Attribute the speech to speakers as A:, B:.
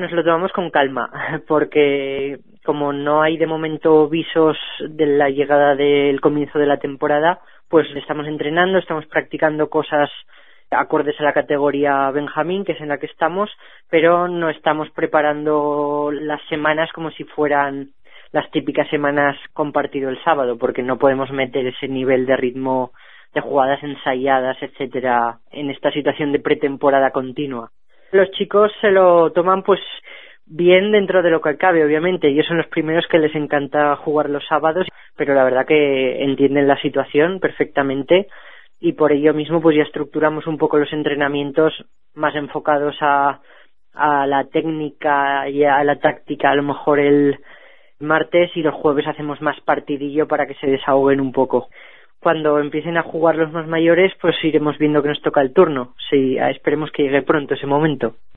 A: Nos lo tomamos con calma, porque como no hay de momento visos de la llegada del comienzo de la temporada, pues estamos entrenando, estamos practicando cosas acordes a la categoría Benjamín, que es en la que estamos, pero no estamos preparando las semanas como si fueran las típicas semanas compartido el sábado, porque no podemos meter ese nivel de ritmo de jugadas ensayadas, etcétera, en esta situación de pretemporada continua. Los chicos se lo toman pues bien dentro de lo que cabe, obviamente. Ellos son los primeros que les encanta jugar los sábados, pero la verdad que entienden la situación perfectamente y por ello mismo pues ya estructuramos un poco los entrenamientos más enfocados a la técnica y a la táctica, a lo mejor el martes, y los jueves hacemos más partidillo para que se desahoguen un poco. Cuando empiecen a jugar los más mayores, pues iremos viendo que nos toca el turno. Sí, esperemos que llegue pronto ese momento.